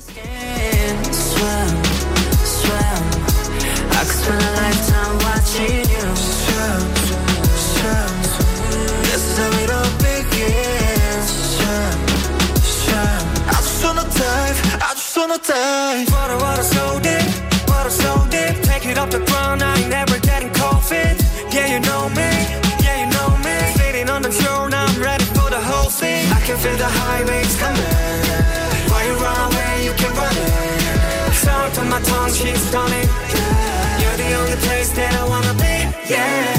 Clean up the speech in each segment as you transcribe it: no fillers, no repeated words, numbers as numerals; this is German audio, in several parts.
Water so deep, take it off the ground, I ain't never getting cold feet. Yeah, you know me, sitting on the shore, now I'm ready for the whole thing. I can feel the high waves coming. Why you run away, you can run it. Sound on my tongue, she's stunning. You're the only place that I wanna be. Yeah,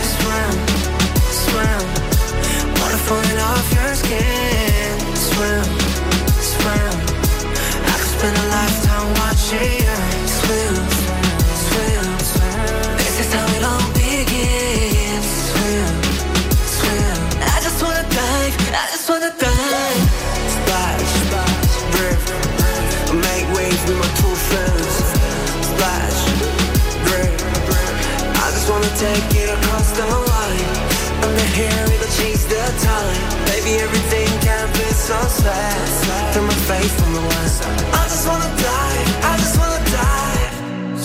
swim, water falling off your skin. Swim, I could spend a lifetime watching you swim. This is how it all begins. Swim, I just wanna dive. Splash, rip, make waves with my two friends. Splash, rip, I just wanna take it across the line. Under here, it'll change the time. Baby, everything can be so sad. Through my face from the west. I just wanna dive.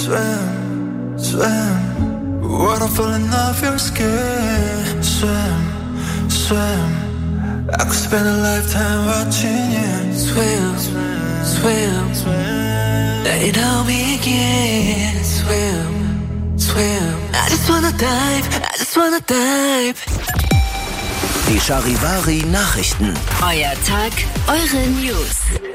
Swim, water falling off your skin. Swim, I could spend a lifetime watching you. Swim, let it all begin. Swim, I just wanna dive. Die Charivari Nachrichten. Euer Tag, eure News.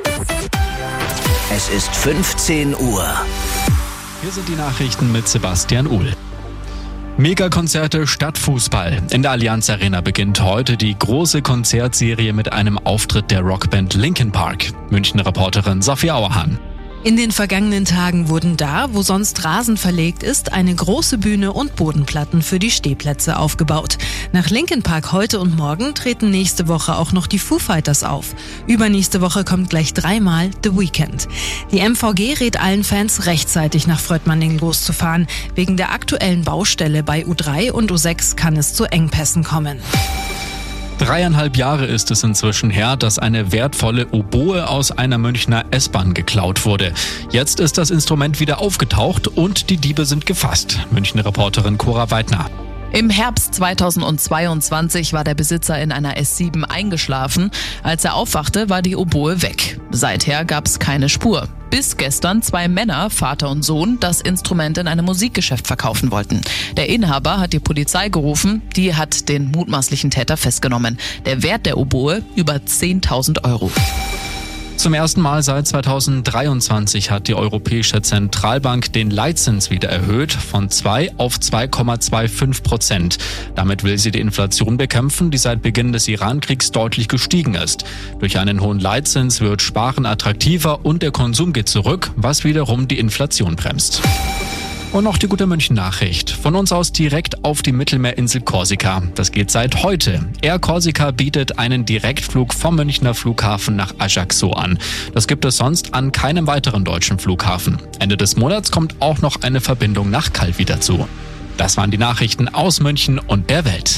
Es ist 15 Uhr. Hier sind die Nachrichten mit Sebastian Uhl. Megakonzerte statt Fußball. In der Allianz Arena beginnt heute die große Konzertserie mit einem Auftritt der Rockband Linkin Park. Münchner Reporterin Sophia Auerhahn. In den vergangenen Tagen wurden da, wo sonst Rasen verlegt ist, eine große Bühne und Bodenplatten für die Stehplätze aufgebaut. Nach Linkin Park heute und morgen treten nächste Woche auch noch die Foo Fighters auf. Übernächste Woche kommt gleich 3-mal The Weeknd. Die MVG rät allen Fans, rechtzeitig nach Fröttmanning loszufahren. Wegen der aktuellen Baustelle bei U3 und U6 kann es zu Engpässen kommen. 3,5 Jahre ist es inzwischen her, dass eine wertvolle Oboe aus einer Münchner S-Bahn geklaut wurde. Jetzt ist das Instrument wieder aufgetaucht und die Diebe sind gefasst. Münchner Reporterin Cora Weidner. Im Herbst 2022 war der Besitzer in einer S7 eingeschlafen. Als er aufwachte, war die Oboe weg. Seither gab es keine Spur. Bis gestern 2 Männer, Vater und Sohn, das Instrument in einem Musikgeschäft verkaufen wollten. Der Inhaber hat die Polizei gerufen, die hat den mutmaßlichen Täter festgenommen. Der Wert der Oboe über 10.000 Euro. Zum ersten Mal seit 2023 hat die Europäische Zentralbank den Leitzins wieder erhöht, von 2 auf 2,25%. Damit will sie die Inflation bekämpfen, die seit Beginn des Iran-Kriegs deutlich gestiegen ist. Durch einen hohen Leitzins wird Sparen attraktiver und der Konsum geht zurück, was wiederum die Inflation bremst. Und noch die gute München-Nachricht. Von uns aus direkt auf die Mittelmeerinsel Korsika. Das geht seit heute. Air Korsika bietet einen Direktflug vom Münchner Flughafen nach Ajaccio an. Das gibt es sonst an keinem weiteren deutschen Flughafen. Ende des Monats kommt auch noch eine Verbindung nach Calvi dazu. Das waren die Nachrichten aus München und der Welt.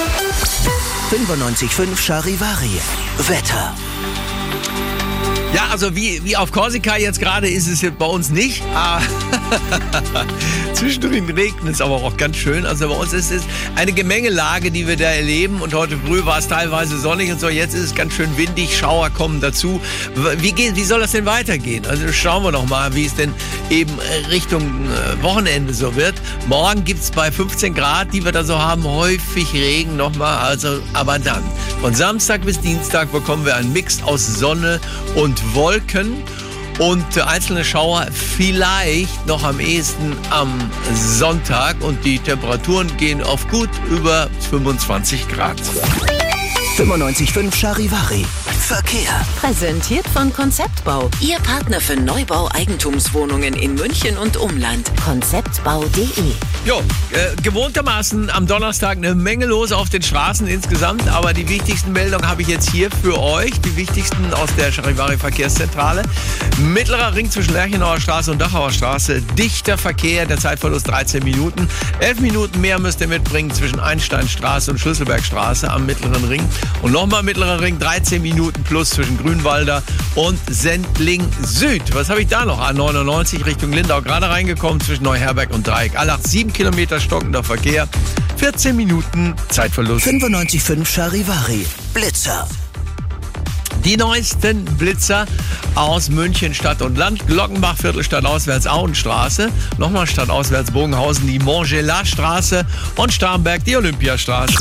95.5 Charivari. Wetter. Ja, also wie auf Korsika jetzt gerade ist es jetzt bei uns nicht. Zwischendrin regnet es aber auch ganz schön. Also bei uns ist es eine Gemengelage, die wir da erleben. Und heute früh war es teilweise sonnig und so. Jetzt ist es ganz schön windig, Schauer kommen dazu. Wie soll das denn weitergehen? Also schauen wir noch mal, wie es denn eben Richtung Wochenende so wird. Morgen gibt es bei 15 Grad, die wir da so haben, häufig Regen nochmal. Also, aber dann, von Samstag bis Dienstag bekommen wir einen Mix aus Sonne und Wolken und einzelne Schauer vielleicht noch am ehesten am Sonntag und die Temperaturen gehen auf gut über 25 Grad. 95.5 Charivari. Verkehr. Präsentiert von Konzeptbau. Ihr Partner für Neubau Eigentumswohnungen in München und Umland. Konzeptbau.de. Jo, gewohntermaßen am Donnerstag eine Menge los auf den Straßen insgesamt, aber die wichtigsten Meldungen habe ich jetzt hier für euch, die wichtigsten aus der Charivari Verkehrszentrale. Mittlerer Ring zwischen Lerchenauer Straße und Dachauer Straße, dichter Verkehr, der Zeitverlust 13 Minuten. 11 Minuten mehr müsst ihr mitbringen zwischen Einsteinstraße und Schlüsselbergstraße am Mittleren Ring. Und nochmal Mittlerer Ring, 13 Minuten plus zwischen Grünwalder und Sendling Süd. Was habe ich da noch? A99 Richtung Lindau, gerade reingekommen zwischen Neuherberg und Dreieck. Allach 7 Kilometer stockender Verkehr, 14 Minuten Zeitverlust. 95.5 Charivari. Blitzer. Die neuesten Blitzer aus München Stadt und Land. Glockenbach Viertel stadtauswärts Auenstraße. Nochmal stadtauswärts Bogenhausen die Montgelat-Straße und Starnberg die Olympiastraße.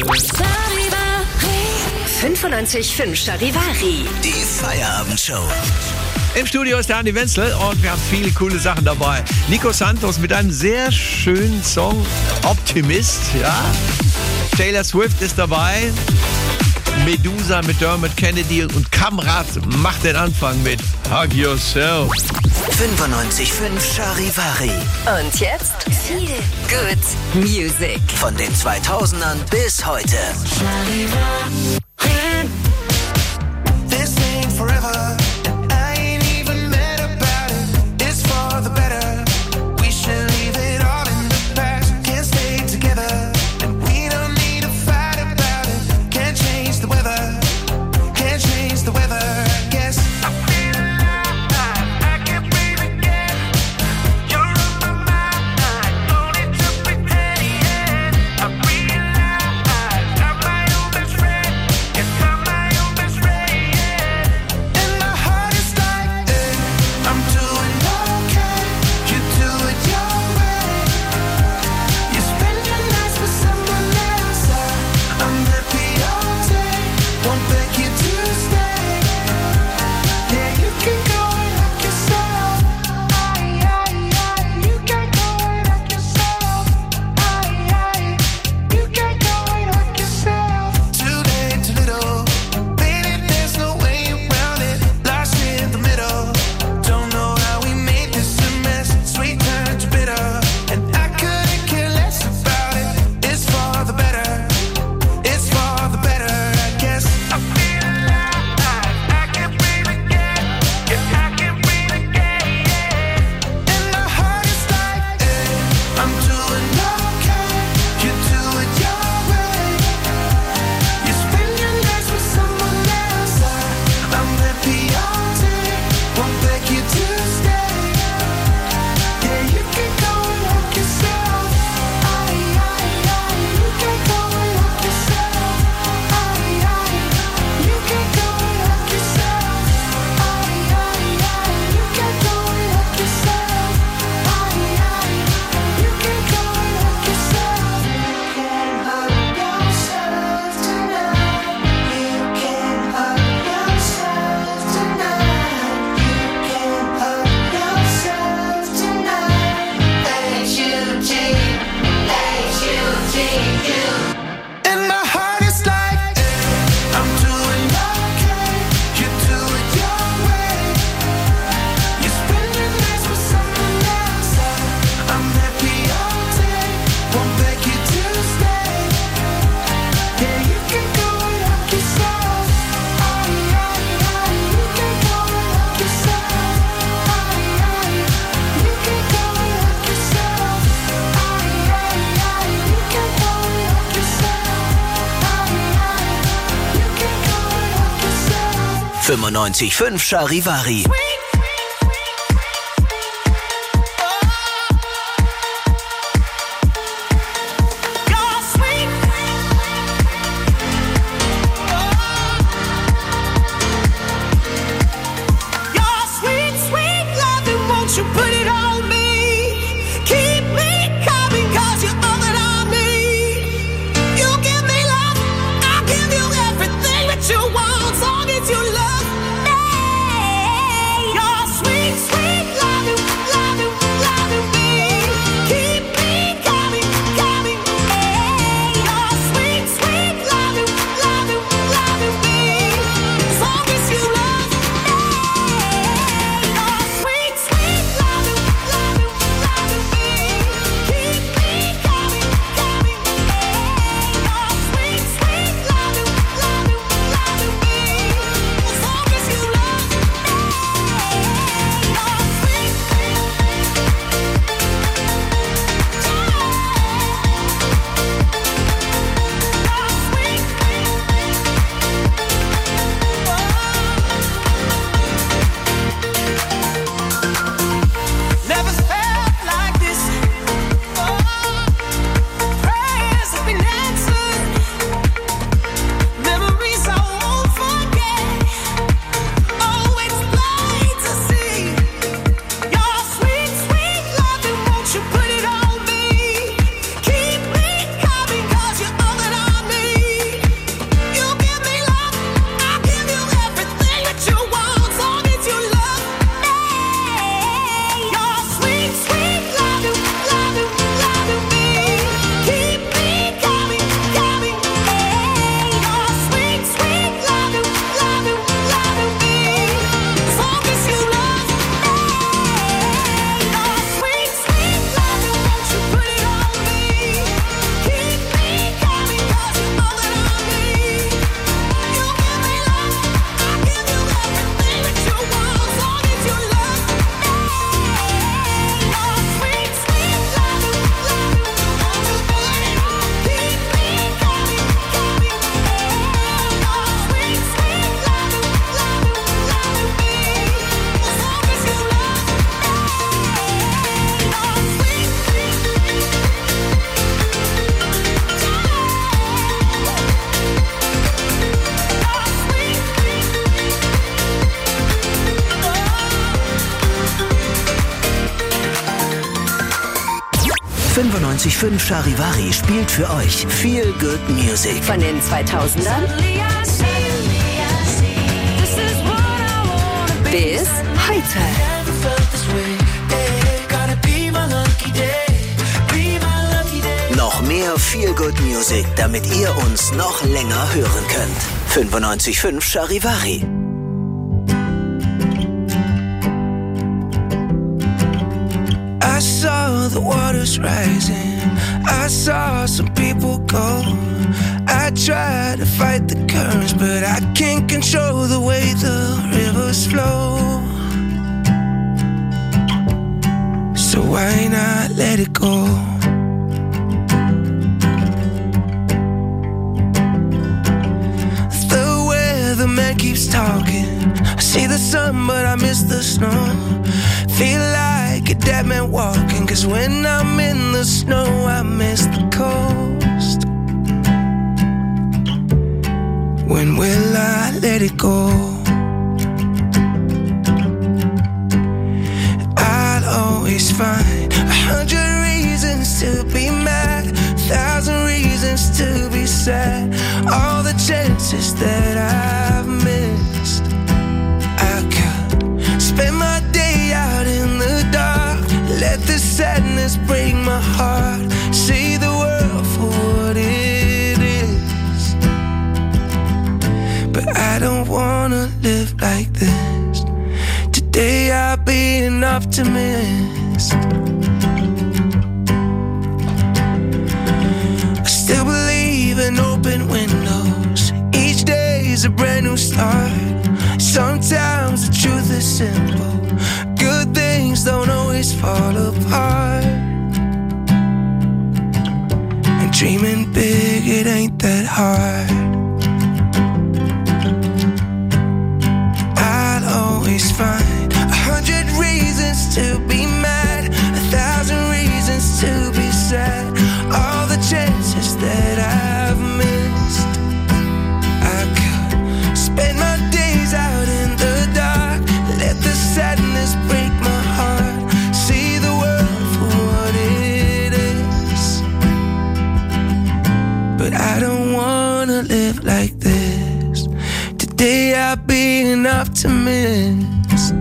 95.5 Charivari. Die Feierabendshow. Im Studio ist der Andi Wenzel und wir haben viele coole Sachen dabei. Nico Santos mit einem sehr schönen Song, Optimist, ja. Taylor Swift ist dabei. Medusa mit Dermot Kennedy und Kamrat macht den Anfang mit Hug Yourself. 95.5 Charivari. Und jetzt viel Good Music. Von den 2000ern bis heute. This ain't forever. I ain't even mad about it. It's for the better. We should leave it all in the past. Can't stay together. And we don't need to fight about it. Can't change the weather. Can't change the weather, I guess. I feel alive. I can't breathe again. You're on my mind. Don't need to pretend yet. I realize I'm my own best friend. Yes, I'm my own best friend, yeah. And my heart is like, hey, I'm doing okay. You do it your way. You spend your nights with someone else. I'm happy all day. Won't beg you to stay. Yeah, you can go and knock yourself. You can go and knock yourself. You can go and knock yourself. Too late, too little. Baby, there's no way around it. Lost in the middle. Don't know how we made this a mess. Sweet turned to bitter. And I couldn't care less about it. It's for the better. It's for the better, I guess. I feel alive. I can breathe again. Yeah, I can breathe again, yeah. And my heart is like, hey, I'm doing okay. You do it your way. You spend your nights with someone else. I'm happy all day. Won't beg you to stay. Yeah, you can go and knock yourself. You can go and knock yourself. You can go and knock yourself. You can go and knock yourself. You can go and knock yourself. You can hug yourself tonight. You can hug yourself tonight. You can hug yourself tonight. H-U-G, and my heart is like, I'm doing okay. You do it your way. You spend your nights with someone else. I'm happy all day. Won't beg you to stay. Yeah, you can go and knock yourself. You can go and knock yourself. You can go and knock yourself. You can go and knock yourself. You can go and knock yourself. 95.5 Charivari. You're sweet. You're sweet, sweet loving. Won't you put it on me? Keep me coming 'cause you're all that I need. You give me love, I'll give you everything that you want. As long as you love me. 95.5 Charivari spielt für euch Feel Good Music. Von den 2000ern bis heute. Noch mehr Feel Good Music, damit ihr uns noch länger hören könnt. 95.5 Charivari. I saw the waters rising, I saw some people go. I tried to fight the currents, but I can't control the way the rivers flow. So why not let it go? The weatherman keeps talking, I see the sun but I miss the snow. Feel like a dead man walking, 'cause when I'm in the snow I miss the coast. When will I let it go? I'll always find 100 reasons to be mad, 1,000 reasons to be sad. All the chances that I've missed, I could spend my day out in the dark, let the sadness break my heart, see the world for what it is. But I don't wanna live like this. Today I'll be an optimist. I still believe in open windows. Each day is a brand new start. Sometimes the truth is simple. Good things don't always fall apart. And dreaming big, it ain't that hard. I'll always find 100 reasons to be mad, 1,000 reasons to be sad. All the chances that I've missed, I could spend my days out in the dark, let the sadness break my heart, see the world for what it is. But I don't wanna live like this. Today I'll be an optimist.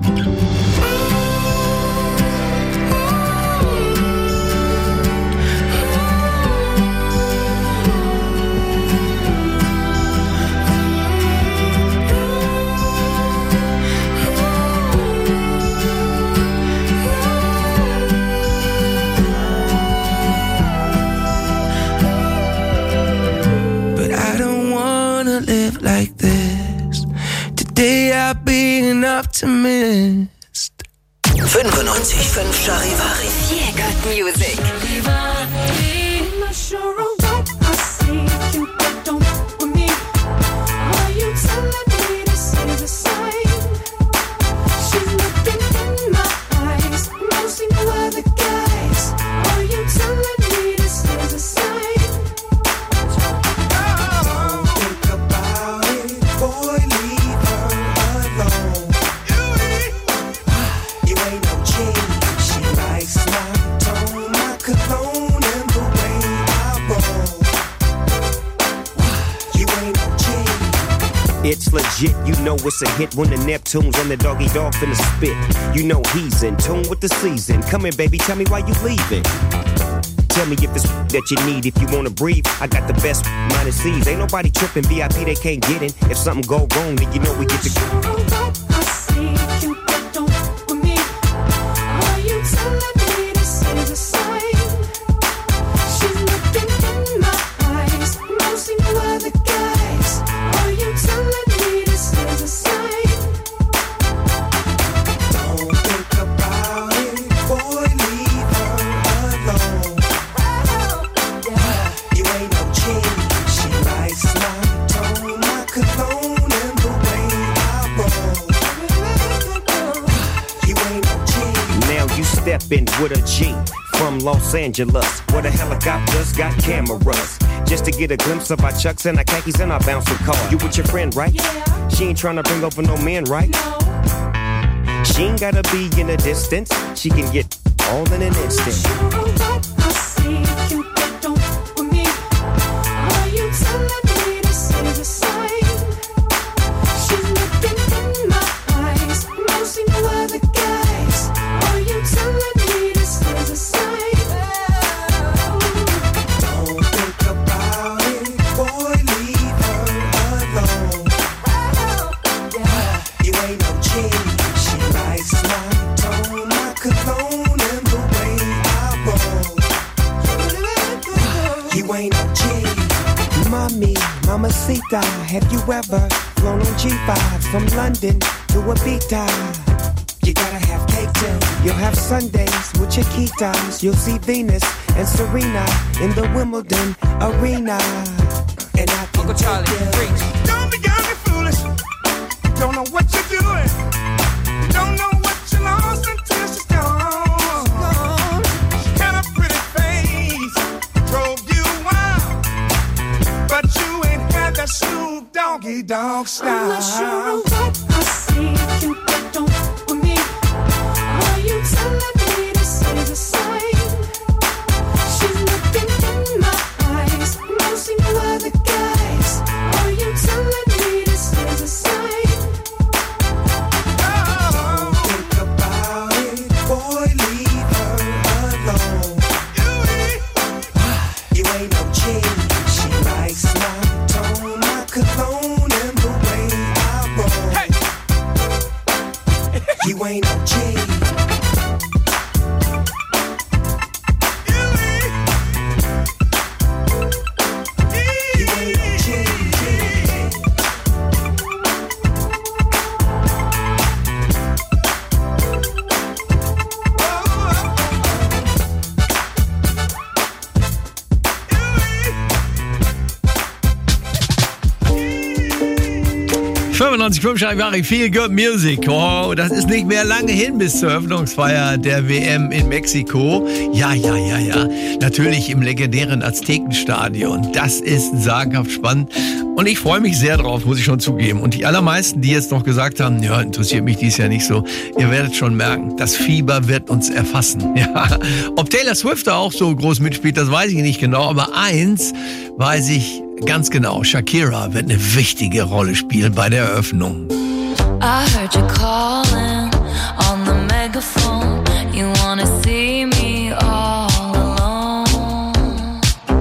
Live like this. Today I'll be an optimist. 95.5 Charivari. Feel Good Music. It's legit, you know it's a hit when the Neptune's and the doggy dog finna spit. You know he's in tune with the season. Come here, baby, tell me why you leaving. Tell me if it's that you need, if you wanna breathe. I got the best minus C's. Ain't nobody tripping, VIP they can't get in. If something go wrong, then you know we get to stepping with a G from Los Angeles, where the helicopters got cameras, just to get a glimpse of our chucks and our khakis and our bouncing car. You with your friend, right? Yeah. She ain't trying to bring over no men, right? No. She ain't gotta be in a distance. She can get all in an instant. see you, but don't fuck with me. Are you telling me this is a sign? She's looking in my eyes, mostly no other guys. Are you telling me this is a sign? Don't think about it, boy, leave her alone. You ain't no G, she likes my tone, my cologne, and the way I roll. You ain't no G. Mommy, mamacita, have you ever flown on G5 from London to Ibiza? You gotta have cake too. You'll have Sundays with your keytimes. You'll see Venus and Serena in the Wimbledon arena. And I can Uncle Charlie, preach. Don't be young and foolish. You don't know what you're doing. You don't know what you lost until she's gone. She had a pretty face, drove you wild, but you ain't had that Snoop Doggy Dogg style. I'm not sure what I see you, but don't fuck with me. Are you telling me this is a sign? She's looking in my eyes, mostly no other guys. Are you telling me this is a sign? Don't think about it, boy, leave her alone. You ain't no G, she likes my tone, my cologne, and the way I roll. You ain't no G. You ain't no G. Charivari, Feel Good Music. Oh, das ist nicht mehr lange hin bis zur Eröffnungsfeier der WM in Mexiko. Ja. Natürlich im legendären Aztekenstadion. Das ist sagenhaft spannend. Und ich freue mich sehr drauf, muss ich schon zugeben. Und die allermeisten, die jetzt noch gesagt haben, ja, interessiert mich dies Jahr nicht so, ihr werdet schon merken, das Fieber wird uns erfassen. Ja. Ob Taylor Swift da auch so groß mitspielt, das weiß ich nicht genau. Aber eins weiß ich ganz genau, Shakira wird eine wichtige Rolle spielen bei der Eröffnung. I heard you calling on the megaphone. You wanna see me all alone.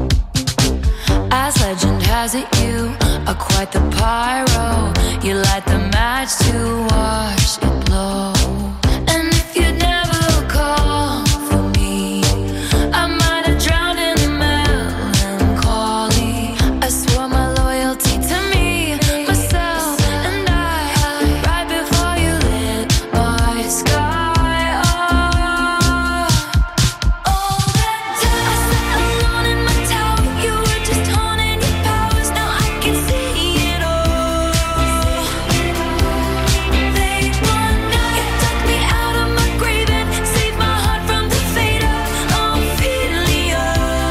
As legend has it, you are quite the pyro. You light the match to watch it blow. And if you'd never call for me, I might have drowned in the melancholy. I swore my loyalty to me, myself, and I. Right before you lit my sky up. All that time I sat alone in my tower. You were just honing your powers. Now I can see it all. Late one night, you took me out of my grave and saved my heart from the fate of Ophelia.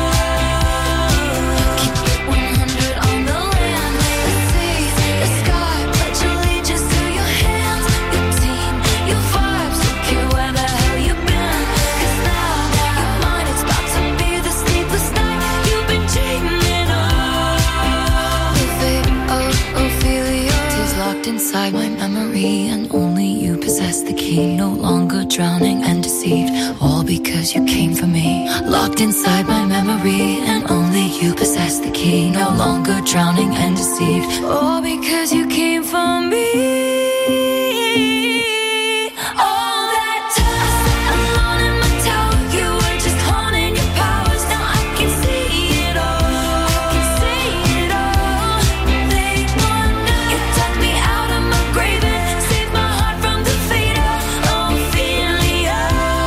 Keep it 100 on the land. Let's see the sky, pledge allegiance to your hands, your team, your vibes. Don't care where the hell you've been, 'cause now you're mine. It's about to be the sleepless night you've been dreaming of. The fate of Ophelia is locked inside my memory, and only you possess the key. No longer drowning and deceived, all because you came for me. Locked inside my memory, and only you possess the key. No longer drowning and deceived, all because you came for me. All that time I sat alone in my tower. You were just honing your powers. Now I can see it all. Late one night, you tucked me out of my grave and saved my heart from the fate of Ophelia.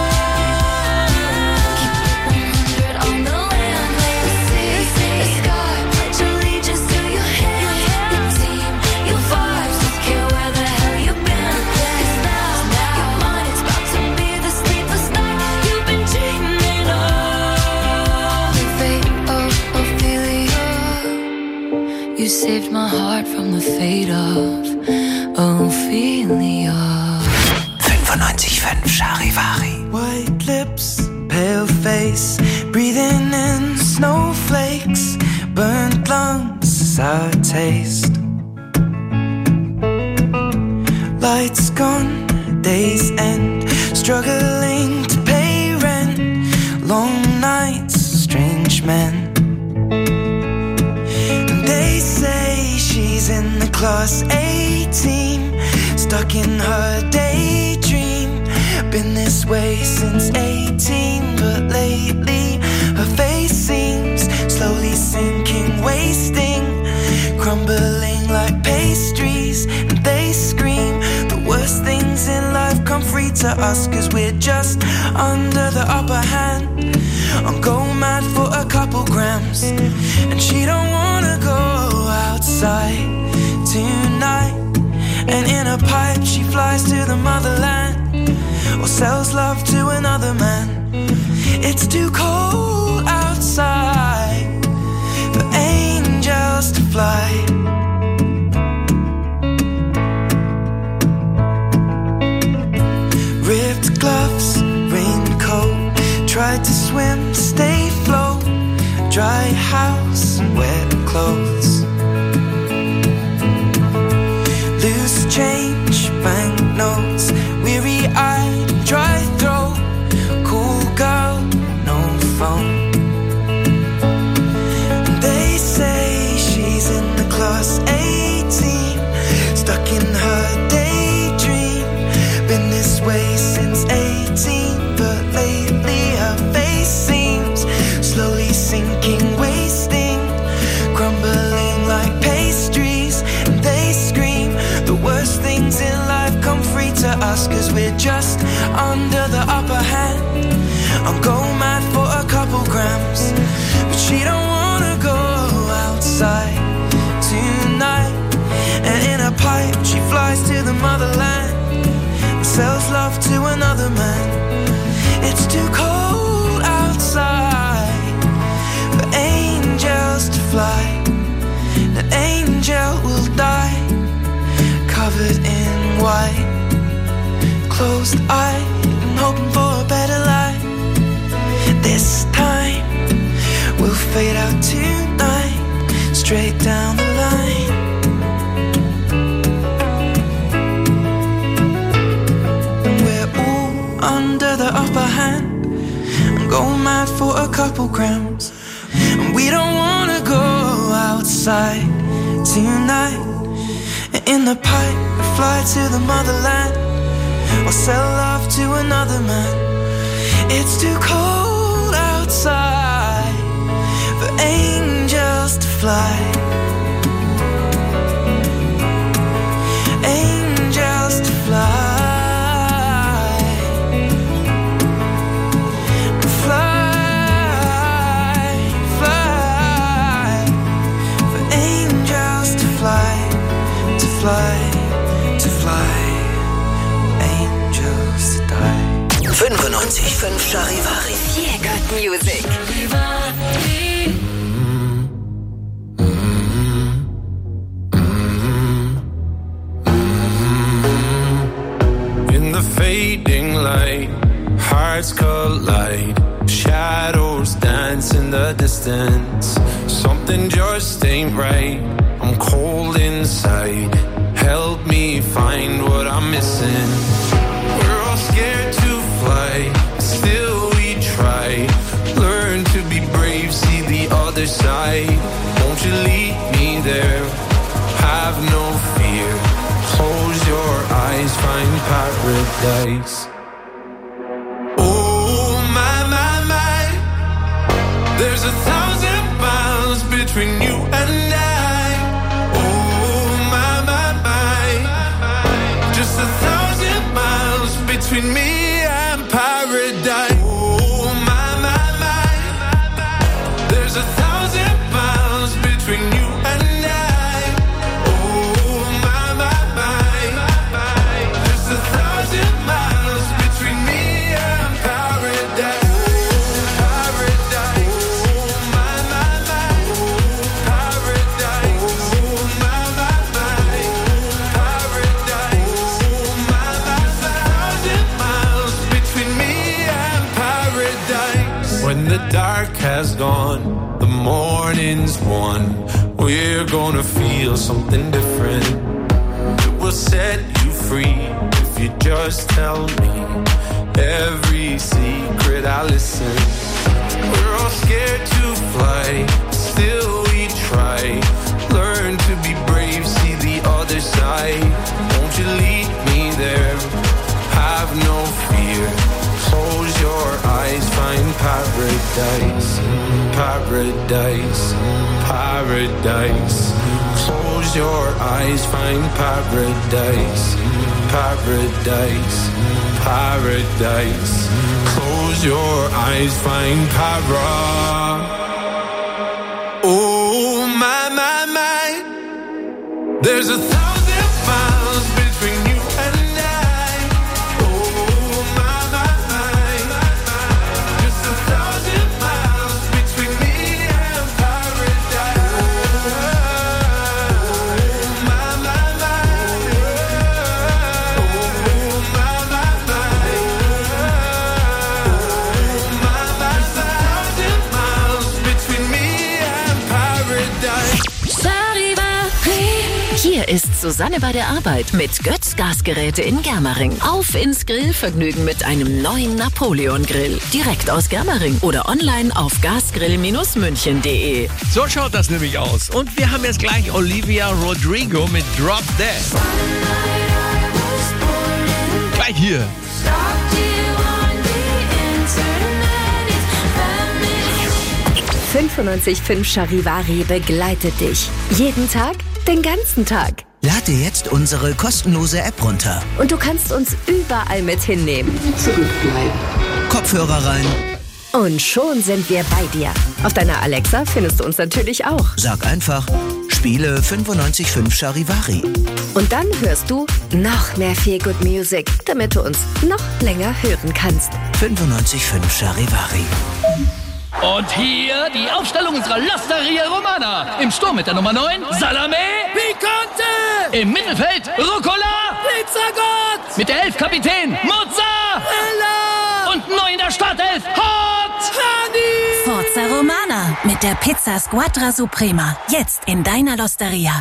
Keep it 100 on the land. Let's see the sky, pledge allegiance to your hands, your team, your vibes. Don't care where the hell you've been, 'cause now you're mine. It's about to be the sleepless night you've been dreaming of. The fate of Ophelia. You saved my heart from the fate of Ophelia. 95.5 Charivari. White lips, pale face, breathing Bathing in snowflakes, burnt lungs is our taste. Lights gone, days end, struggling to pay rent. Long nights, strange men. And they say she's in the class A team, stuck in her daydream. Been this way since 18, but lately her face seems slowly sinking, wasting, crumbling like pastries. And they scream the worst things in life come free to us, 'cause we're just under the upper hand. I'm going mad for a couple grams, and she don't wanna go outside tonight. And in a pipe she flies to the motherland, or sells love to another man. It's too cold outside for angels to fly. Ripped gloves, raincoat, tried to swim, stay afloat. Dry house, wet clothes. Loose change, banknotes, weary-eyed, dry throat. Cool girl, no phone. They say she's in the class 18, stuck in her daydream. Been this way since 18, but lately her face seems slowly sinking, wasting, crumbling like pastries. And they scream the worst things in life come free to us, 'cause we're just under the upper hand. I'm going mad for a couple grams, but she don't wanna go outside tonight. And in a pipe she flies to the motherland, and sells love to another man. It's too cold outside for angels to fly. An angel will die, covered in white, closed eyed and hoping for a better life. This time we'll fade out tonight, straight down the line. And we're all under the upper hand. I'm going mad for a couple grams, and we don't wanna go outside tonight. In the pipe, we fly to the motherland, or sell love to another man. It's too cold outside for angels to fly. Angels to fly. Fly, fly, for angels to fly. To fly, to fly, angels to die. 95.5 Charivari. Yeah, good music. In the fading light, hearts collide. Shadows dance in the distance. Something just ain't right. I'm cold inside. Help me find what I'm missing. We're all scared to fly, still we try. Learn to be brave, see the other side. Won't you lead me there? Have no fear. Close your eyes, find paradise. Oh my, my, my. There's 1,000 miles between you and I. Oh my, my, my. Just 1,000 miles between me and paradise. Oh my, my, my. There's 1,000 miles between you and I. Oh my, my, my. Just 1,000 miles between me and paradise. has gone, the morning's won. We're gonna feel something different. It will set you free if you just tell me every secret I listen. We're all scared to fly, still we try. Learn to be brave, see the other side. Won't you lead me there? Have no fear. Close your eyes, find paradise, paradise, paradise. Close your eyes, find paradise, paradise, paradise. Close your eyes, find para. Oh my, my, my. There's 1,000 miles between you and I. Oh my, my, my. Just 1,000 miles between me and paradise. Oh my, my, my. Oh my, my, my. Oh my, my, 1,000 miles between me and paradise. Hier ist Susanne bei der Arbeit mit Götz Gasgeräte in Germering. Auf ins Grillvergnügen mit einem neuen Napoleon-Grill. Direkt aus Germering oder online auf gasgrill-münchen.de. So schaut das nämlich aus. Und wir haben jetzt gleich Olivia Rodrigo mit Drop Dead. Gleich hier. 95.5 Charivari begleitet dich. Jeden Tag, den ganzen Tag. Lade dir jetzt unsere kostenlose App runter. Und du kannst uns überall mit hinnehmen. Kopfhörer rein. Und schon sind wir bei dir. Auf deiner Alexa findest du uns natürlich auch. Sag einfach, spiele 95.5 Charivari. Und dann hörst du noch mehr Feel Good Music, damit du uns noch länger hören kannst. 95.5 Charivari. Und hier die Aufstellung unserer L'Osteria Romana. Im Sturm mit der Nummer 9, Salame Picante. Im Mittelfeld, Rucola Pizzagott. Mit der 11 Kapitän, Mozzarella. Und neu in der Startelf, Hot Honey. Forza Romana mit der Pizza Squadra Suprema. Jetzt in deiner L'Osteria.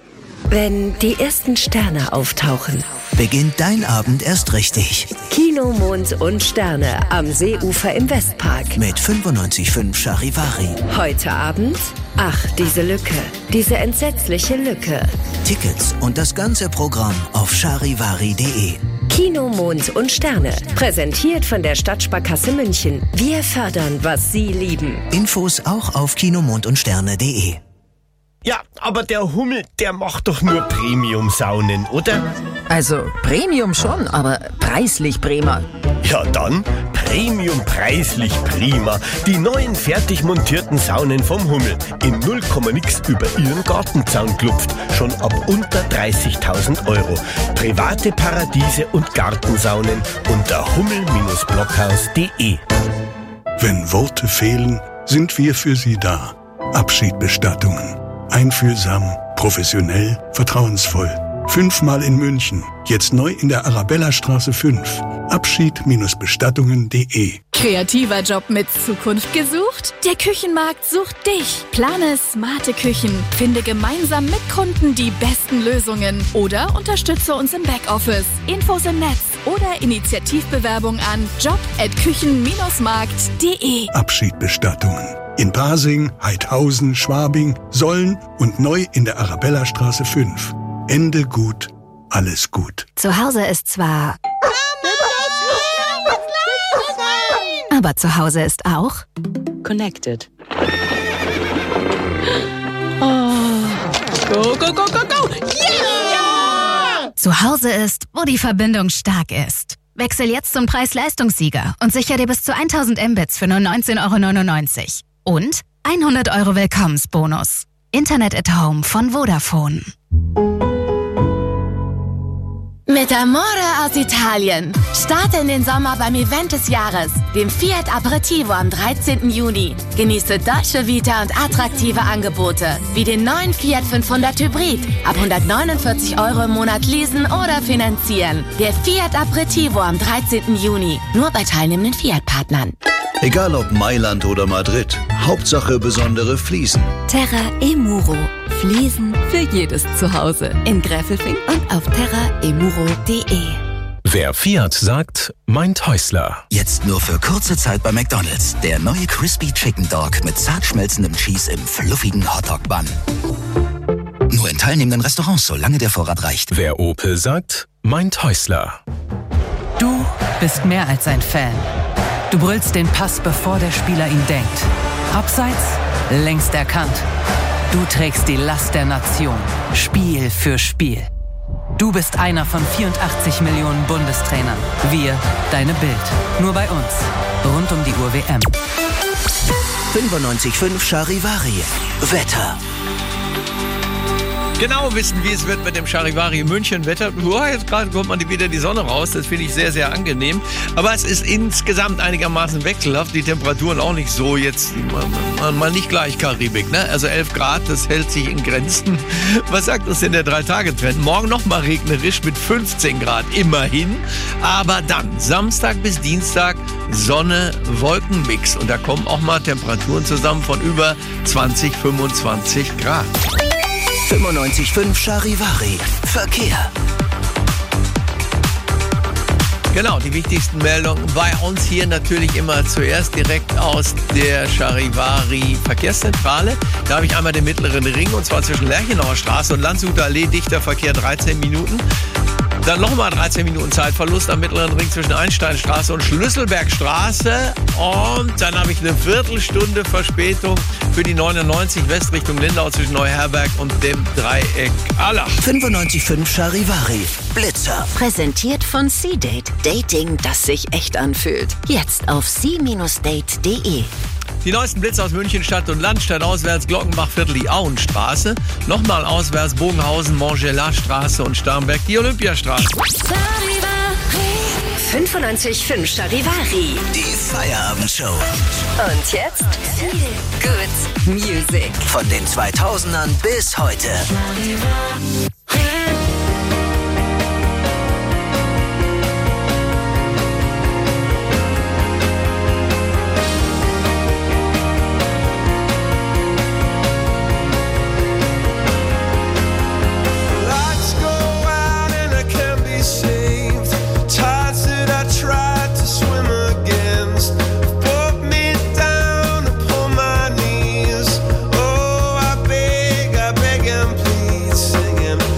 Wenn die ersten Sterne auftauchen, beginnt dein Abend erst richtig. Kino, Mond und Sterne am Seeufer im Westpark. Mit 95.5 Charivari. Heute Abend, ach, diese Lücke, diese entsetzliche Lücke. Tickets und das ganze Programm auf charivari.de. Kino, Mond und Sterne. Präsentiert von der Stadtsparkasse München. Wir fördern, was Sie lieben. Infos auch auf kinomondundsterne.de. Ja, aber der Hummel, der macht doch nur Premium-Saunen, oder? Also Premium schon, aber preislich prima. Ja dann, Premium preislich prima. Die neuen fertig montierten Saunen vom Hummel. In 0,nix über Ihren Gartenzaun klopft. Schon ab unter 30.000 €. Private Paradiese und Gartensaunen unter hummel-blockhaus.de. Wenn Worte fehlen, sind wir für Sie da. Abschiedbestattungen. Einfühlsam, professionell, vertrauensvoll. 5-mal in München. Jetzt neu in der Arabellastraße 5. Abschied-bestattungen.de. Kreativer Job mit Zukunft gesucht? Der Küchenmarkt sucht dich. Plane smarte Küchen. Finde gemeinsam mit Kunden die besten Lösungen. Oder unterstütze uns im Backoffice. Infos im Netz oder Initiativbewerbung an job@küchen-markt.de. Abschiedbestattungen. In Pasing, Heidhausen, Schwabing, Solln und neu in der Arabellastraße 5. Ende gut, alles gut. Zu Hause ist zwar... Aber zu Hause ist auch... Connected. Oh. Go, go, go, go, go! Yeah! Zu Hause ist, wo die Verbindung stark ist. Wechsel jetzt zum Preis-Leistungssieger und sicher dir bis zu 1000 Mbits für nur 19,99 € und 100 € Willkommensbonus. Internet at Home von Vodafone. Mit Amore aus Italien. Starte in den Sommer beim Event des Jahres, dem Fiat Aperitivo am 13. Juni. Genieße Dolce Vita und attraktive Angebote, wie den neuen Fiat 500 Hybrid. Ab 149 € im Monat leasen oder finanzieren. Der Fiat Aperitivo am 13. Juni. Nur bei teilnehmenden Fiat-Partnern. Egal ob Mailand oder Madrid, Hauptsache besondere Fliesen. Terra Emuro. Fliesen für jedes Zuhause. In Gräfelfing und auf terraemuro.de. Wer Fiat sagt, meint Häusler. Jetzt nur für kurze Zeit bei McDonald's. Der neue Crispy Chicken Dog mit zart schmelzendem Cheese im fluffigen Hotdog-Bun. Nur in teilnehmenden Restaurants, solange der Vorrat reicht. Wer Opel sagt, meint Häusler. Du bist mehr als ein Fan. Du brüllst den Pass, bevor der Spieler ihn denkt. Abseits, längst erkannt. Du trägst die Last der Nation, Spiel für Spiel. Du bist einer von 84 Millionen Bundestrainern. Wir, deine Bild. Nur bei uns. Rund um die Uhr WM. 95.5 Charivari. Wetter. Genau wissen, wie es wird mit dem Charivari München Wetter. Jetzt gerade kommt man wieder die Sonne raus. Das finde ich sehr, sehr angenehm. Aber es ist insgesamt einigermaßen wechselhaft. Die Temperaturen auch nicht so jetzt, mal nicht gleich Karibik, ne? Also 11 Grad, das hält sich in Grenzen. Was sagt uns denn der 3-Tage-Trend? Morgen nochmal regnerisch mit 15 Grad immerhin. Aber dann Samstag bis Dienstag Sonne-Wolkenmix. Und da kommen auch mal Temperaturen zusammen von über 20, 25 Grad. 95.5 Charivari. Verkehr. Genau, die wichtigsten Meldungen bei uns hier natürlich immer zuerst direkt aus der Charivari Verkehrszentrale. Da habe ich einmal den mittleren Ring, und zwar zwischen Lerchenauer Straße und Landshuter Allee, dichter Verkehr 13 Minuten. Dann nochmal 13 Minuten Zeitverlust am mittleren Ring zwischen Einsteinstraße und Schlüsselbergstraße. Und dann habe ich eine Viertelstunde Verspätung für die 99 Westrichtung Lindau zwischen Neuherberg und dem Dreieck Allach. 95.5 Charivari. Blitzer. Präsentiert von C-Date. Dating, das sich echt anfühlt. Jetzt auf c-date.de. Die neuesten Blitze aus München, Stadt und Land. Stadt auswärts Glockenbach-Viertel, die Auenstraße. Nochmal auswärts Bogenhausen, Montgelas-Straße und Starnberg, die Olympiastraße. 95.5 Charivari. Die Feierabendshow. Und jetzt Good Music. Von den 2000ern bis heute. Singing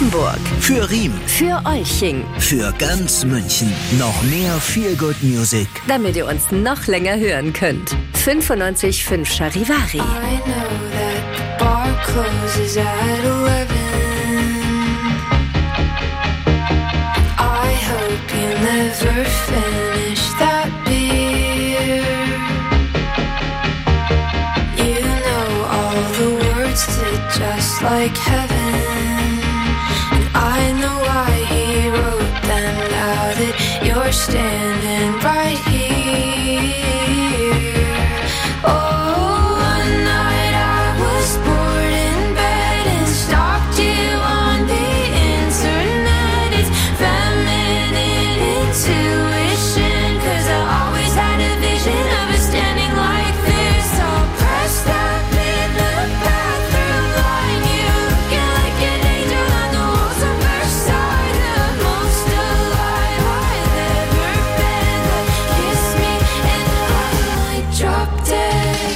Hamburg. Für Riem. Für Olching. Für ganz München. Noch mehr Feel-Good Music. Damit ihr uns noch länger hören könnt. 95.5 Charivari. I know that the bar closes at 11. I hope you never finish that beer. You know all the words to Just Like Heaven. And I know why he wrote them now that you're standing right here. Oh, one night I was bored in bed and stalked you on the internet. It's feminine intuition, 'cause I always had a vision of us standing like this, all pressed up in the bathroom line. You looking like an angel on the walls of Versailles, the most alive I've ever been. But kiss me and I might drop dead.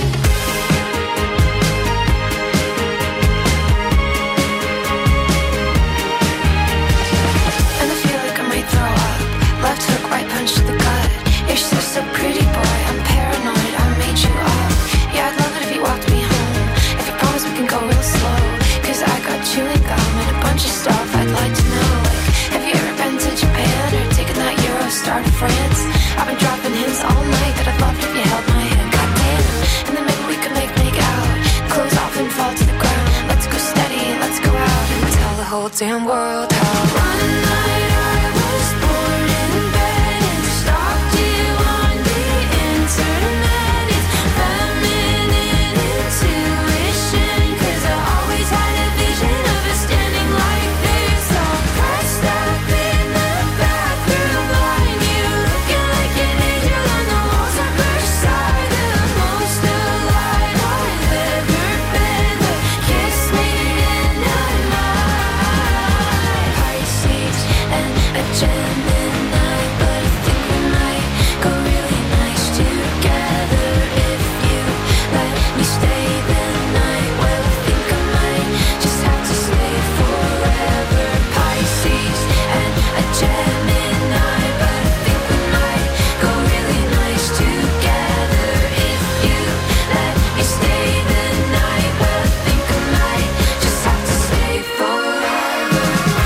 And I feel like I might throw up. Left hook, right punch to the gut. You're so pretty, boy. I'm paranoid. I made you up. Yeah, I'd love it if you walked me home. If you promise we can go real slow. 'Cause I got chewing gum and a bunch of stuff I'd like to know. Like, have you ever been to Japan or taken that Eurostar to France? I've been dropping hints all night that I'd love it if you held my hand. Goddamn. And then maybe we could make out. Close off and fall to the ground. Let's go steady, let's go out and tell the whole damn world how one night I was bored in bed and stalked you on the internet. It's feminine intuition, 'cause I always had a vision of us standing like this, all pressed up in the bathroom line. You looking like an angel on the walls of Versailles, the most alive I've ever been. But kiss me and I might. Pisces and a Gemini, but I think we might go really nice together if you let me stay the night. Well, I think I might just have to stay forever. Pisces and a Gemini, but I think we might go really nice together if you let me stay the night. Well, I think I might just have to stay forever.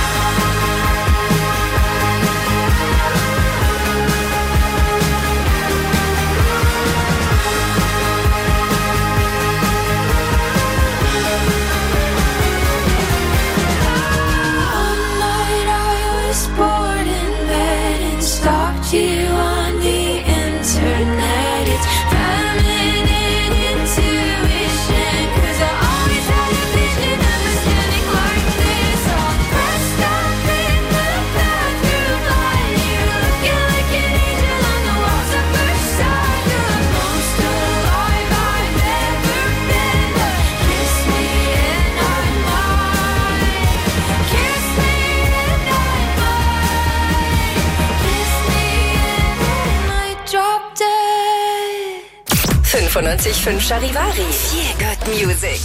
One night I was bored in bed and stalked you on the internet. It's feminine intuition, 'cause I always had a vision of us standing like this, all pressed up in the bathroom line. You looking like an angel on the walls of Versailles, the most alive I've ever been. But kiss me and I might. Kiss me and I might. Kiss me and I might drop dead. 95.5 Charivari. Feel-Good Music.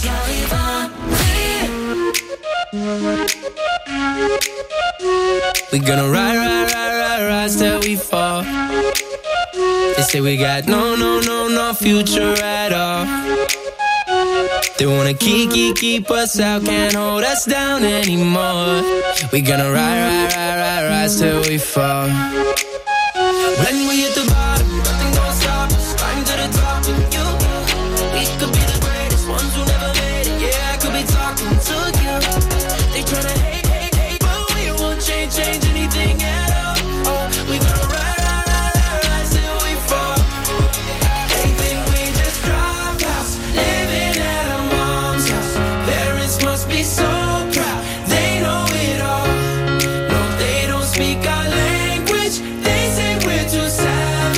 We gonna rise till we fall. They say we got no future at all. They wanna keep us out, can't hold us down anymore. We gonna rise till we fall. When we hit the bottom, nothing gonna stop us. Climb to the top with you. We could be the greatest ones who never made it. Yeah, I could be talking to you. They tryna hate, but we won't change anything at all. Oh, we gonna rise till we fall. They think we just drop out, living at our mom's house. Parents must be so proud, they know it all. No, they don't speak our language. They say we're too savage.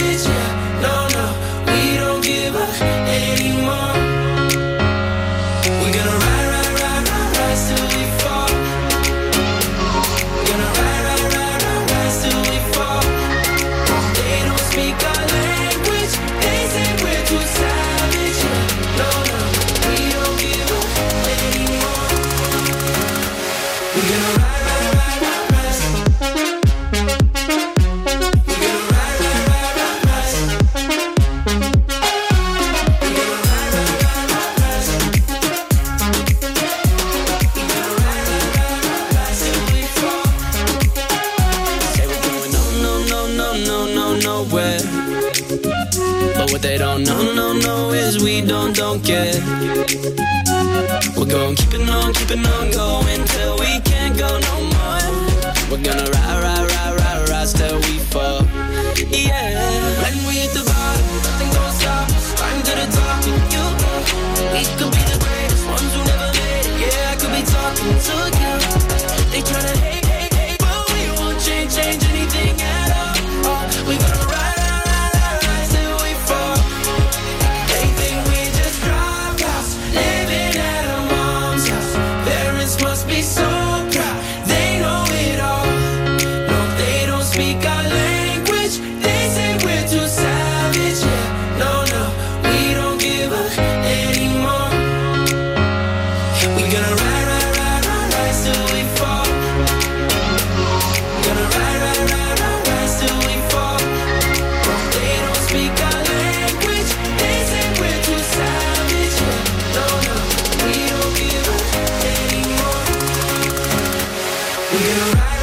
What they don't know is we don't care. We're gonna keep it on going till we can't go no more. We're gonna rise till we fall. Yeah. When we hit the bottom, nothing gonna stop us. Climb to the top, you. We could be the greatest ones who never made it. Yeah, I could be talking to you. They tryna hate, but we won't change anything at all. We gonna rise till we fall. They think we just drop out, living at our mom's house. Parents must be so proud, they know it all. No, they don't speak our language. They say we're too savage. Yeah, no, we don't give up anymore. We gonna rise till we fall. Gonna rise till we fall. They don't speak our language. They say we're too savage. Yeah, no, we don't give up anymore. We gonna rise.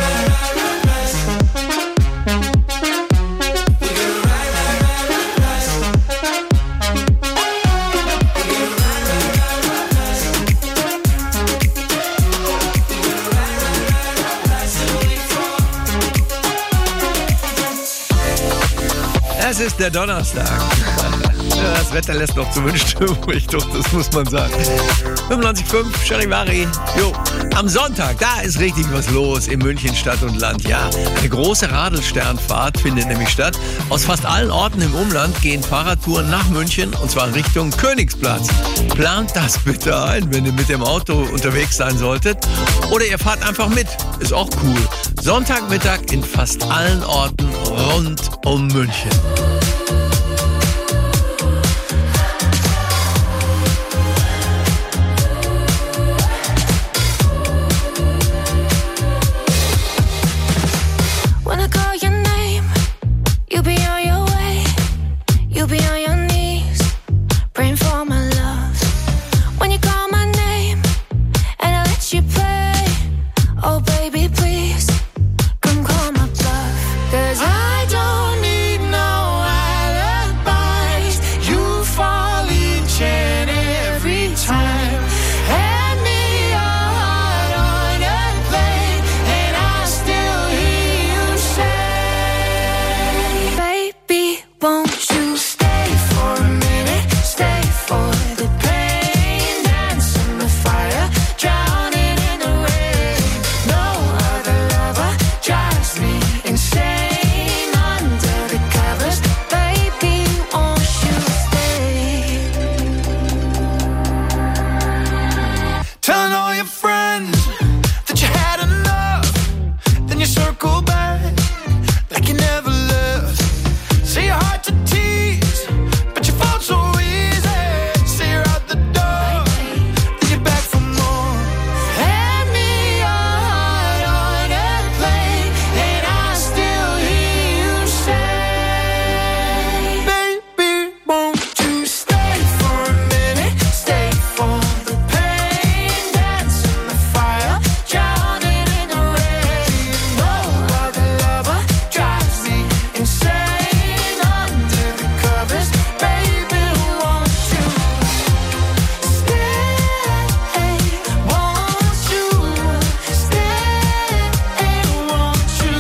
We gonna rise. Es ist der Donnerstag. Ja, das Wetter lässt noch zu wünschen übrig, doch, das muss man sagen. 95,5 Charivari. Jo, am Sonntag, da ist richtig was los in München Stadt und Land. Ja, eine große Radelsternfahrt findet nämlich statt. Aus fast allen Orten im Umland gehen Fahrradtouren nach München und zwar Richtung Königsplatz. Plant das bitte ein, wenn ihr mit dem Auto unterwegs sein solltet. Oder ihr fahrt einfach mit, ist auch cool. Sonntagmittag in fast allen Orten rund um München. When I call your name, you be on your way. You be on your knees, praying for my love. When you call my name, and I let you play. Oh baby, please, come call my bluff. 'Cause I don't need no alibis. You fall each and every time. Hand me your heart on a plate, and I still hear you say, baby, won't you stay for a minute? Stay for the pain, dance in the fire, drowning in the rain. No other lover drives me insane. Under the covers, baby, won't you stay? Telling all your friends that you had enough. Then you circle back like you never left. Say you're hard to tease, but you fall so easy. Say you're out the door, then you're back for more. Hand me your heart on a plate, and I still hear you say, Baby, won't you stay for a minute, stay for the pain, dance in the fire, drowning in the rain. No other lover drives me insane. Under the covers, baby, won't you stay? Won't you stay? Won't you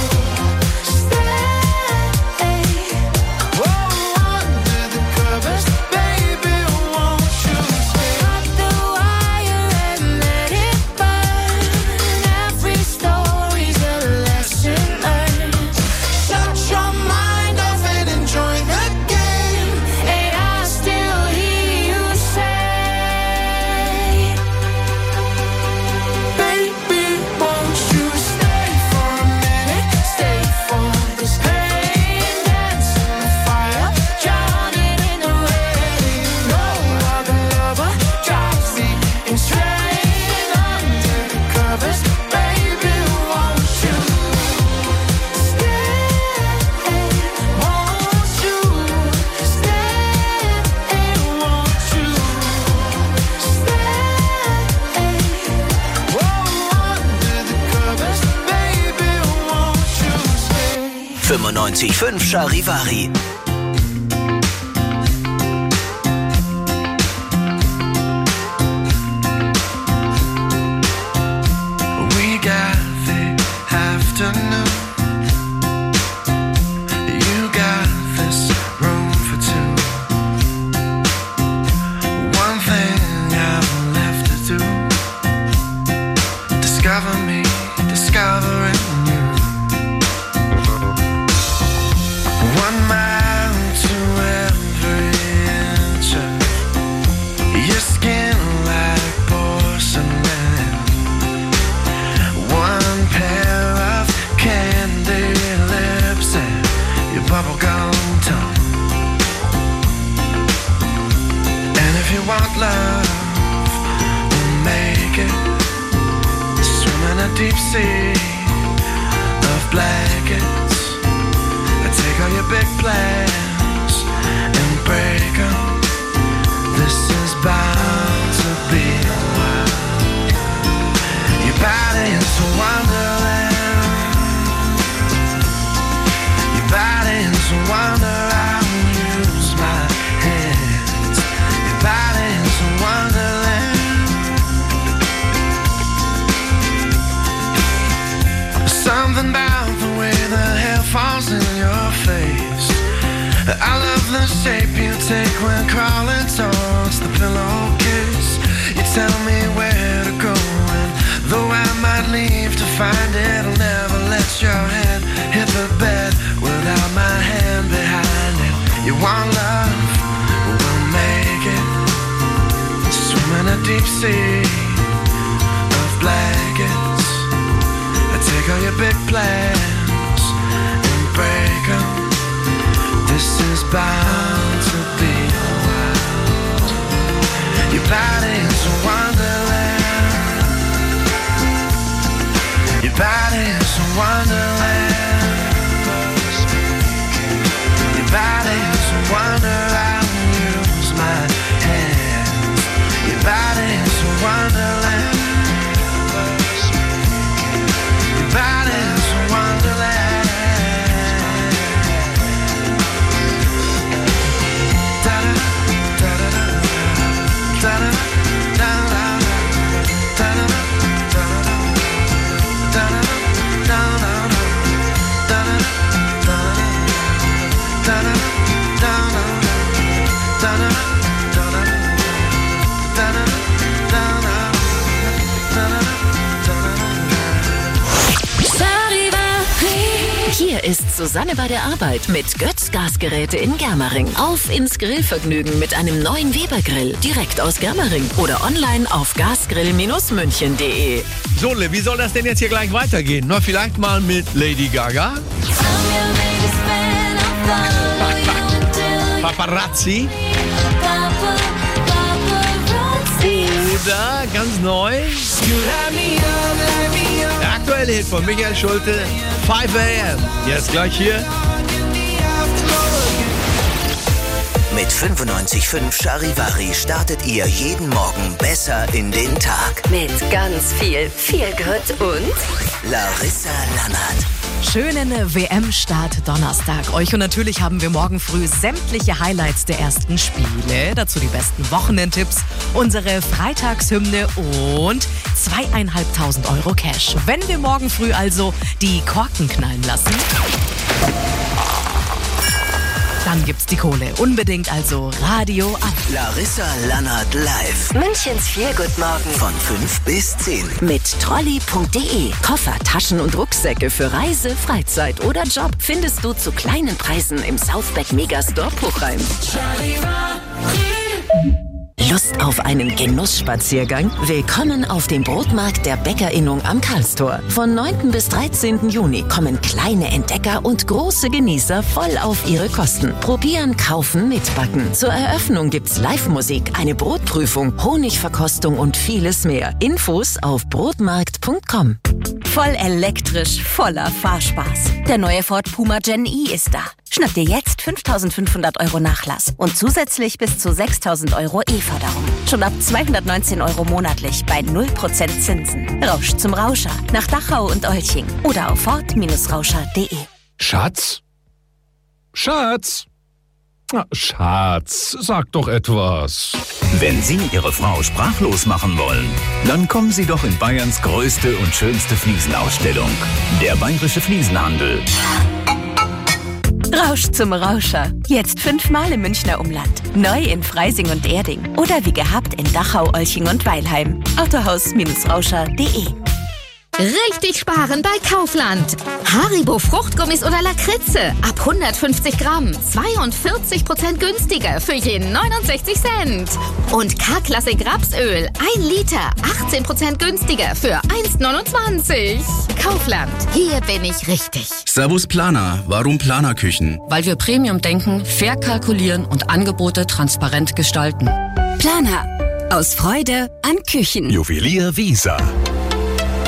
stay? Whoa, under the covers, baby, won't you stay? Cut the wire and let it burn. Every story's a lesson learned. Shut your mind off and enjoy the game. And I still hear you say, Baby, won't you stay for a minute, stay for this pain, dance in the fire, drowning in the rain. No other lover drives me insane. Under the covers, baby, won't you stay? Won't you stay? Won't you stay? Whoa, under the covers, baby, won't you stay? 95,5 Charivari. deep sea of blankets. I take all your big plans and break them. This is bound to be a while. Your body is a wonderland. Your body is a wonder. I will use my hands. Your body is a wonderland. Something about the way the hair falls in your face. I love the shape you take when crawling towards the pillowcase. You tell me where to go, and though I might leave to find it, I'll never let your head hit the bed without my hand behind it. You want love, we'll make it. Swim in a deep sea of blankets. I take all your big plans and break them. This is bound to be a while. Your body is a wonderland. Your body is a wonderland. Your body is a wonder. I will use my hands. Your body is a wonderland. Your body is a wonderland. Hier ist Susanne bei der Arbeit mit Götz Gasgeräte in Germering. Auf ins Grillvergnügen mit einem neuen Weber-Grill. Direkt aus Germering oder online auf gasgrill-münchen.de. So, wie soll das denn jetzt hier gleich weitergehen? Na, vielleicht mal mit Lady Gaga? Paparazzi? Oder ganz neu? Der aktuelle Hit von Michael Schulte, 5 AM. Jetzt gleich hier. Mit 95.5 Charivari startet ihr jeden Morgen besser in den Tag. Mit ganz viel Feelgood und Larissa Lannert. Schönen WM-Start Donnerstag. Euch und natürlich haben wir morgen früh sämtliche Highlights der ersten Spiele. Dazu die besten Wochenendtipps, unsere Freitagshymne und 2.500 Euro Cash. Wenn wir morgen früh also die Korken knallen lassen, dann gibt's die Kohle. Unbedingt also Radio an. Larissa Lannert live. Münchens Feelgood-Morgen. Von 5 bis 10. Mit trolley.de. Koffer, Taschen und Rucksäcke für Reise, Freizeit oder Job findest du zu kleinen Preisen im Southback Megastore Puchheim. Lust auf einen Genussspaziergang? Willkommen auf dem Brotmarkt der Bäckerinnung am Karlstor. Von 9. bis 13. Juni kommen kleine Entdecker und große Genießer voll auf ihre Kosten. Probieren, kaufen, mitbacken. Zur Eröffnung gibt's Live-Musik, eine Brotprüfung, Honigverkostung und vieles mehr. Infos auf brotmarkt.com. Voll elektrisch, voller Fahrspaß. Der neue Ford Puma Gen E ist da. Schnapp dir jetzt 5.500 Euro Nachlass und zusätzlich bis zu 6.000 Euro E-Förderung. Schon ab 219 Euro monatlich bei 0% Zinsen. Rausch zum Rauscher nach Dachau und Olching oder auf ford-rauscher.de. Schatz? Schatz? Schatz, sag doch etwas. Wenn Sie Ihre Frau sprachlos machen wollen, dann kommen Sie doch in Bayerns größte und schönste Fliesenausstellung. Der Bayerische Fliesenhandel. Rausch zum Rauscher. Jetzt 5-mal im Münchner Umland. Neu in Freising und Erding. Oder wie gehabt in Dachau, Olching und Weilheim. Autohaus-rauscher.de. Richtig sparen bei Kaufland. Haribo Fruchtgummis oder Lakritze ab 150 Gramm. 42% günstiger für je 69 Cent. Und K-Klassik Rapsöl 1 Liter 18% günstiger für 1,29. Kaufland, hier bin ich richtig. Servus Planer, warum Planerküchen? Weil wir Premium denken, fair kalkulieren und Angebote transparent gestalten. Planer, aus Freude an Küchen. Juwelier Wiesa.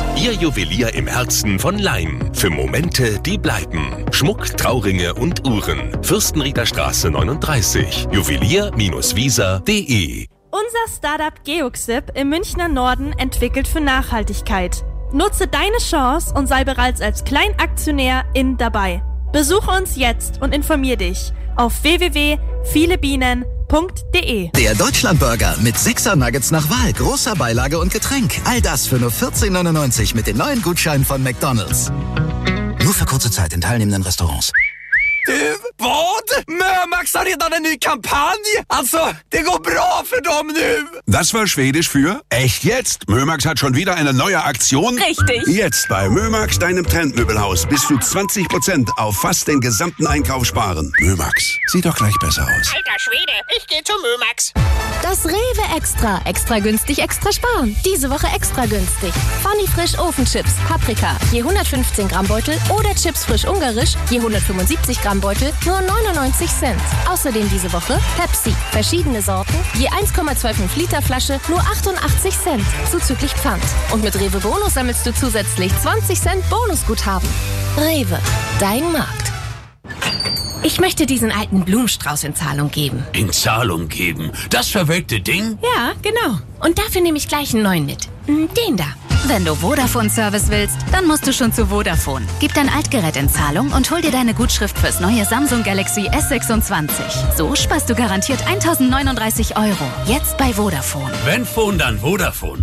Ihr Juwelier im Herzen von Leim. Für Momente, die bleiben. Schmuck, Trauringe und Uhren. Fürstenrieder Straße 39. Juwelier-visa.de. Unser Startup Geoxip im Münchner Norden entwickelt für Nachhaltigkeit. Nutze deine Chance und sei bereits als Kleinaktionär dabei. Besuche uns jetzt und informier dich auf www.vielebienen.de. Der Deutschlandburger mit 6er Nuggets nach Wahl, großer Beilage und Getränk. All das für nur 14,99 mit den neuen Gutscheinen von McDonald's. Nur für kurze Zeit in teilnehmenden Restaurants. Du, vad? Mömax har redan en ny kampanj. Alltså, det går bra för dem nu. Das war Schwedisch für echt jetzt. Mömax hat schon wieder eine neue Aktion. Richtig. Jetzt bei Mömax, deinem Trendmöbelhaus, bis zu 20% auf fast den gesamten Einkauf sparen. Mömax, sieht doch gleich besser aus. Alter Schwede, ich gehe zu Mömax. Das Rewe Extra. Extra günstig, extra sparen. Diese Woche extra günstig. Funny Frisch Ofenchips, Paprika, je 115 Gramm Beutel oder Chips frisch ungarisch, je 175 Gramm Beutel, nur 99 Cent. Außerdem diese Woche Pepsi, verschiedene Sorten, je 1,25 Liter Flasche, nur 88 Cent, zuzüglich Pfand. Und mit Rewe Bonus sammelst du zusätzlich 20 Cent Bonusguthaben. Rewe, dein Markt. Ich möchte diesen alten Blumenstrauß in Zahlung geben. In Zahlung geben? Das verwelkte Ding? Ja, genau. Und dafür nehme ich gleich einen neuen mit. Den da. Wenn du Vodafone-Service willst, dann musst du schon zu Vodafone. Gib dein Altgerät in Zahlung und hol dir deine Gutschrift fürs neue Samsung Galaxy S26. So sparst du garantiert 1.039 €. Jetzt bei Vodafone. Wenn Phone, dann Vodafone.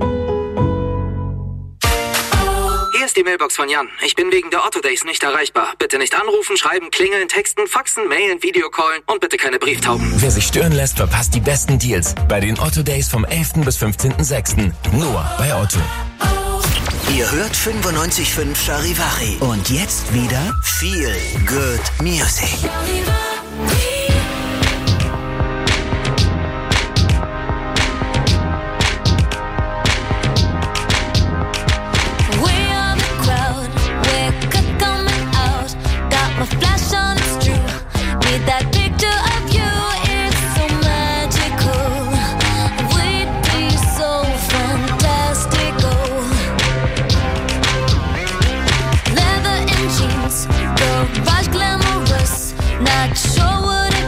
Hier ist die Mailbox von Jan. Ich bin wegen der Otto Days nicht erreichbar. Bitte nicht anrufen, schreiben, klingeln, texten, faxen, mailen, Videocallen und bitte keine Brieftauben. Wer sich stören lässt, verpasst die besten Deals bei den Otto Days vom 11. bis 15.06. Nur bei Otto. Ihr hört 95.5 Charivari. Und jetzt wieder Feel Good Music. Flash on, it's true. Need that picture of you, it's so magical. We'd be so fantastical. Leather and jeans, garage glamorous. Not sure what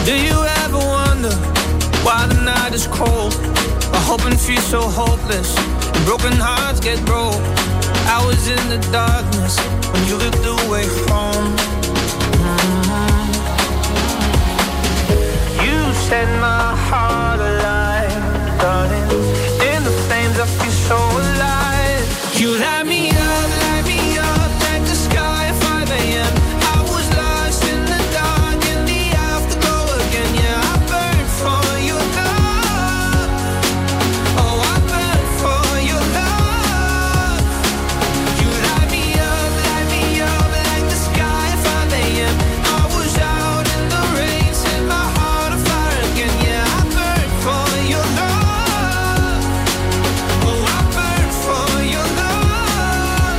Do you ever wonder why the night is cold? I hope and feel so hopeless. Broken hearts get broke. Hours in the darkness when you looked away from. You set my heart alive, darling. In the flames I feel so alive. You light me up like the sky at 5 a.m. I was lost in the dark in the afterglow again. Yeah, I burned for your love. Oh, I burned for your love. You light me up like the sky at 5 a.m. I was out in the rain, set my heart on fire again. Yeah, I burned for your love. Oh, I burned for your love.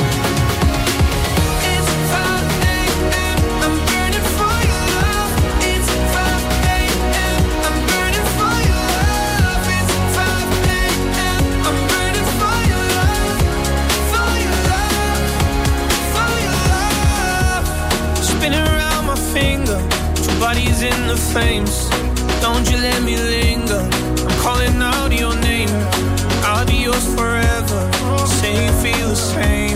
It's 5 a.m. I'm burning for your love. It's 5 a.m. I'm burning for your love. It's 5 a.m. I'm burning for your love. For your love. For your love. Spinning around my finger. Two bodies in the flames. Don't you let me linger. I'm calling out your name. I'll be yours forever. Say you feel the same.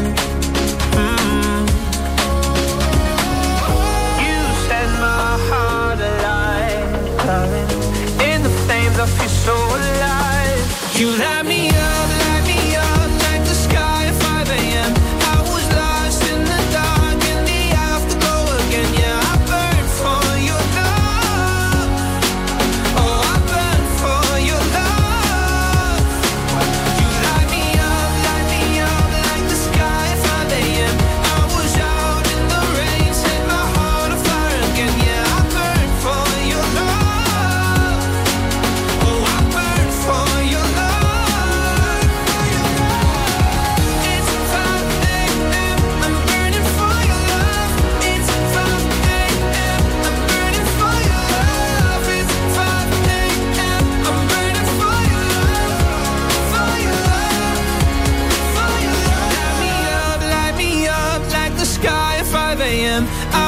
You set my heart alive, darling. In the flames I feel so alive. You light me up like the sky at 5 a.m. I was lost in the dark in the afterglow again. Yeah, I burned for your love. Oh, I burned for your love. You light me up like the sky at 5 a.m. I was out in the rain, set my heart on fire again. Yeah, I burned for your love. Oh, I burned for your love. It's 5 a.m. I'm burning for your love. It's 5 a.m. I'm burning for your love. It's 5 a.m. I'm burning for your love. For your love. For your love. Light me up like the sky at 5 a.m. I